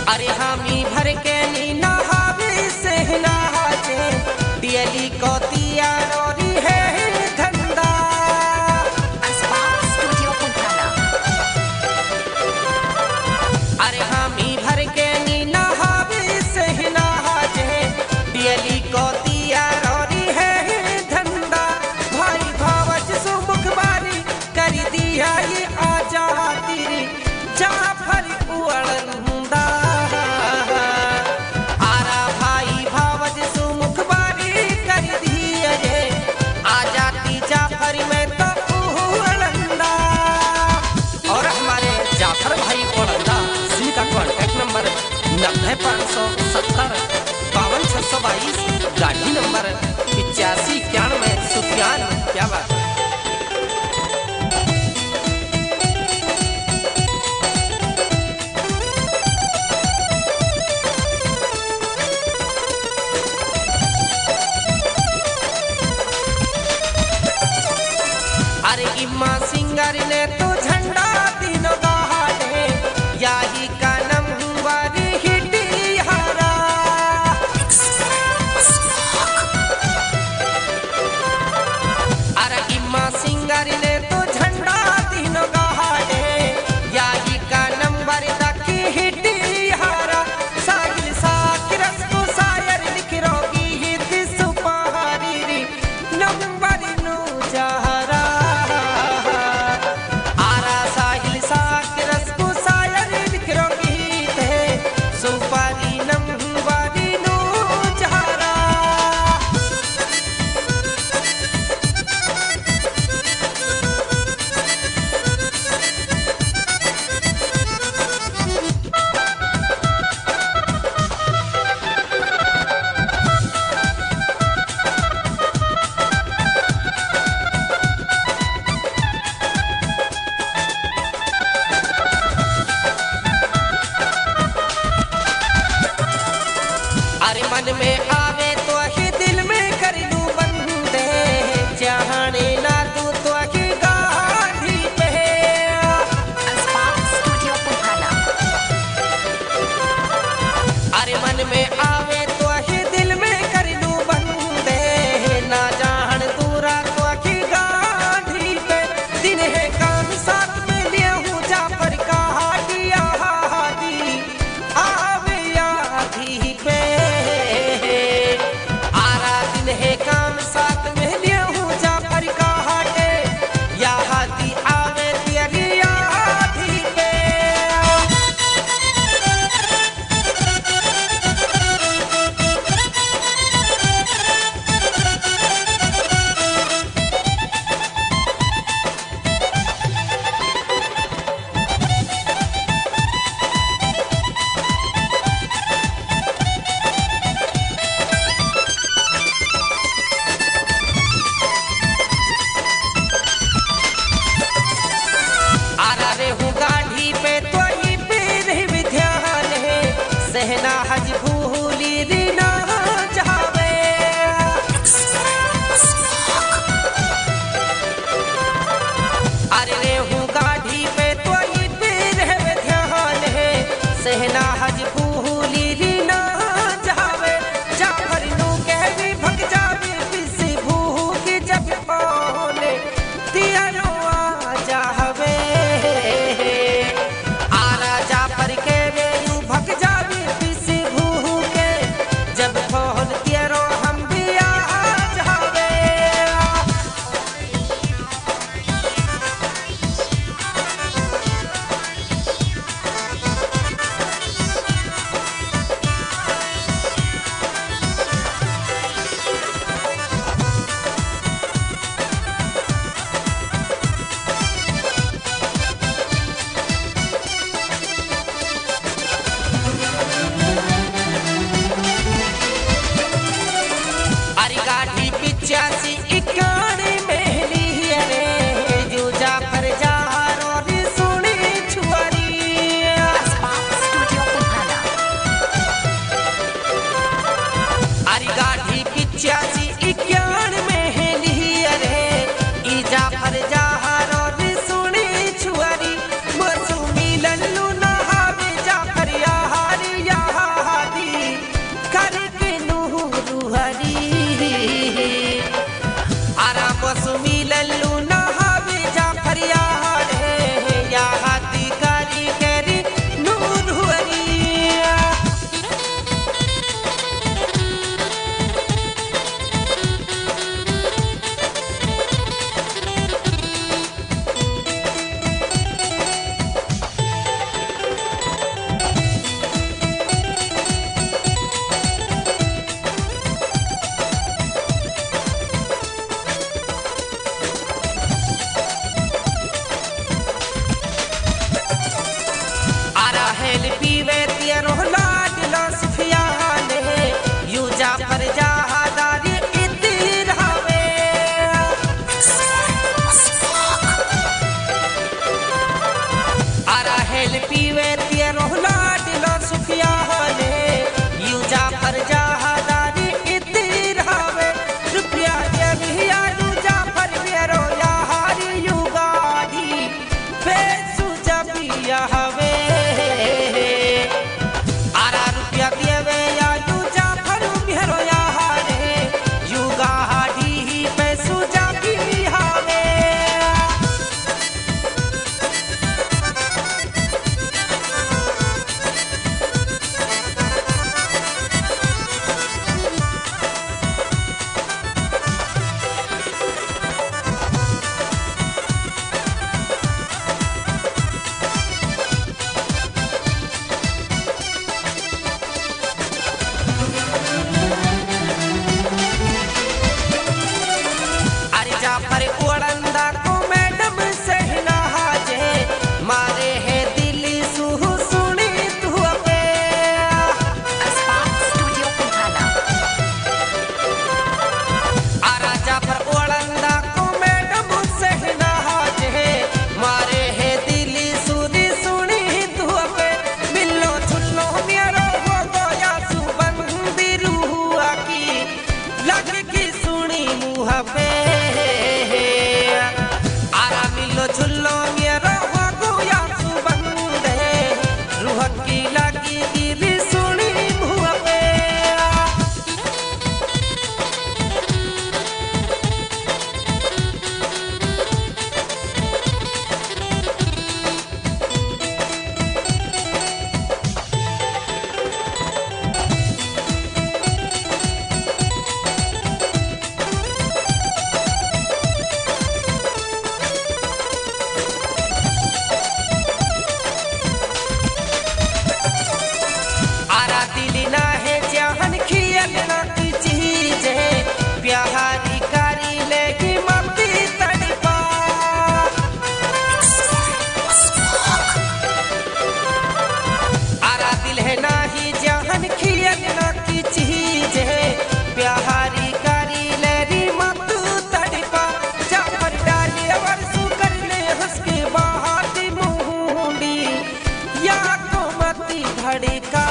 अरे हामी भर के नी नहावे से नहाचे दियली को तिया रोरी है धंधा स्टूडियो पुंखाना। अरे हामी भर के नी नहावे से नहाचे दियली को तिया रोरी है धंधा भाई भावच सुमुख बारी कर दिया ये आजा तेरी जाफर उड़ंदा आरा भाई भावज सुमुख बारी कर दिया ये आजा ती जाफर में तो उड़ंदा। और हमारे जाफर भाई उड़ंदा जिनका कॉन्टैक्ट नंबर 90 570 52 622 गाड़ी नंबर 85 91 सुफियान। क्या बात है। अरे इम्मा सिंगर ने तो झंडा तीनों दहाड़े याही का नंबर हिटी हरा। अरे इम्मा सिंगर ने तो झंडा तीनों दहाड़े याही का नंबर दखी हिटी हरा। साहिल साकिरस को शायर लिख रोगी हित सुपहारी री नंबर नो जहरा। अरे मन में आवे तो ही दिल में कर लूं बंदे चाहने ना तू तो ही गाड़ी पे स्टूडियो पुंखाना। अरे मन में आवे तो ही दिल में कर लूं बंदे ना जान दूरा तो ही गाड़ी पे दिन है काम साथ में लिए हूँ जाफर का हादिया हादी आवे आधी पे है काम साथ में लिया हूँ जाफर का हाटे या हाथी आवे तेरी आधी पे। गाड़ी पे तो ही पीर विध्यान है सहना हज भूली रीना जावे। अरे रे हूँ गाड़ी पे तो ही पीर विध्यान है सहना हज भूली रीना जावे। जाफर नू कह भी भग जावे किसी भू की जब पौने दिया नो आ जावे। धड़का